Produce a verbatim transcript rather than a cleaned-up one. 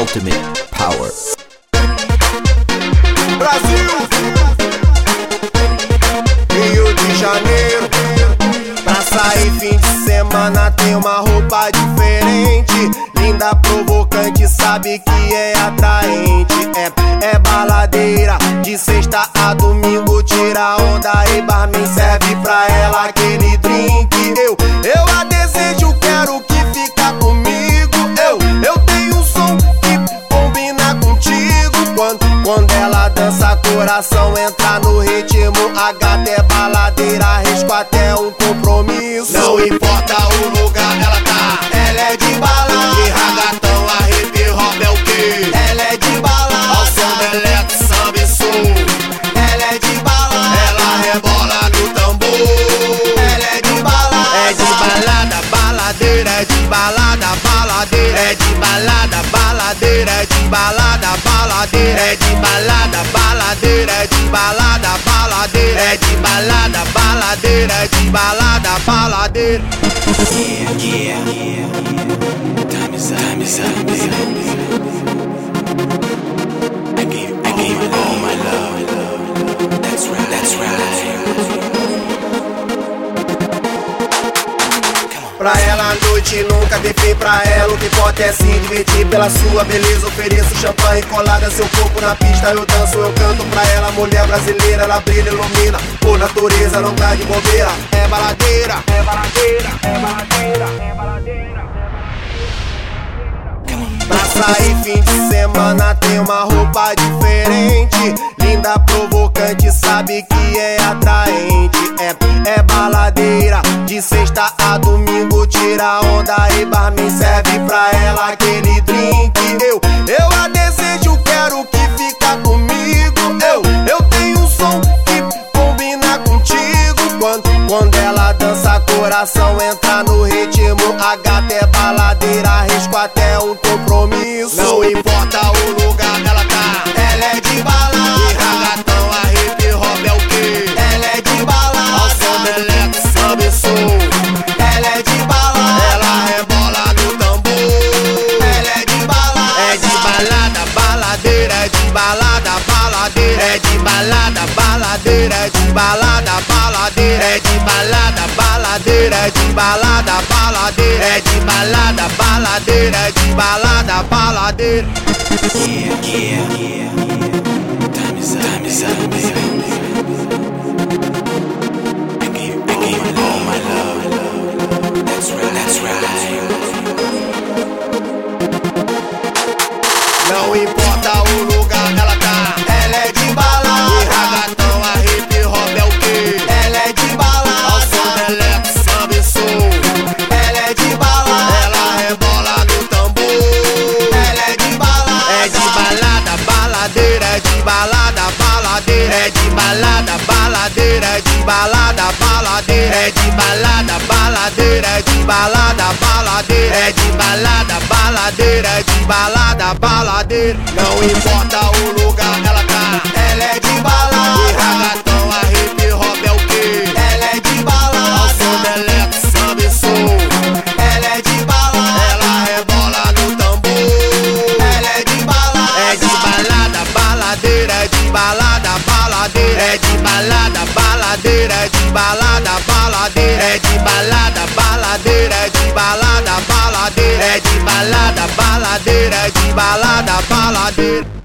ultimate power. Brasil, Rio de Janeiro. Pra sair fim de semana tem uma roupa diferente, linda, provocante, sabe que é atraente. É, é baladeira, de sexta a domingo, tira onda e barman serve pra ela aquele drink. Eu, eu a desejo, quero que fica comigo. Eu, eu tenho um som que combina contigo. Quando, quando ela dança, coração entra no ritmo. A gata é baladeira, arrisco até um compromisso. Não importa o lugar ela tá, ela é de balada. De ragatão a hip hop é o quê? Ela é de balada. Ao som do eletro, samba e sul. Ela é de balada. Ela rebola no tambor. Ela é de balada. É de balada, baladeira. É de balada, baladeira. É de balada, baladeira. É de balada, baladeira. É de balada, baladeira. É de balada, baladeira. É de balada, baladeira. É de balada, baladeira. Yeah, yeah, yeah. Time is up, time is up, baby. I gave, I gave it all my love. That's right, that's right. Pra ela a noite nunca tem fim, pra ela o que importa é se divertir. Pela sua beleza ofereço champanhe colada, seu corpo na pista eu danço, eu canto pra ela. Mulher brasileira, ela brilha, ilumina, por natureza não tá de bobeira. É baladeira, é baladeira, é baladeira, é baladeira. Pra sair fim de semana tem uma roupa diferente, linda, provocante, sabe que é atraente. É, é baladeira, de sexta a domingo, tira onda e barman serve pra ela aquele drink. Eu, eu a desejo, quero que fica comigo. Eu, eu tenho um som que combina contigo. Quando, quando ela dança, coração entra no ritmo. A gata é baladeira, arrisco até um compromisso. Não importa o lugar ela tá, ela é de balada. De ragatão a hip hop é o quê? Ela é de balada. Ao som do eletro, samba e sul. Ela é de balada. Ela rebola no tambor. Ela é de balada. É de balada, baladeira. É de balada, baladeira. É de balada, baladeira. É de balada, baladeira. É de balada, baladeira. É de balada, baladeira. É de balada, baladeira. É de balada, baladeira. Yeah, yeah, yeah. Time is up, time is up, baby. I gave, I gave it all my love. That's right, that's right. Não importa o lugar ela tá, ela é de balada. De ragatão a hip hop é o quê? Ela é de balada. Ao som do eletro, samba e sul. Ela é de balada. Ela rebola no tambor. Ela é de balada. É de balada, baladeira. É de balada, baladeira. É de balada, baladeira. É de balada, baladeira. É de balada, baladeira. É de balada, baladeira. É de balada, baladeira. É de balada, baladeira. Não importa o lugar ela tá, ela é de balada. De ragatão a hip hop é o quê? Ela é de balada. Ao som do eletro, samba e sul. Ela é de balada. Ela rebola no tambor. Ela é de balada. É de balada, baladeira. É de balada, baladeira. É de balada, baladeira. É de balada, baladeira. É de balada, baladeira. É de balada, baladeira. É de balada, baladeira. É de balada, baladeira.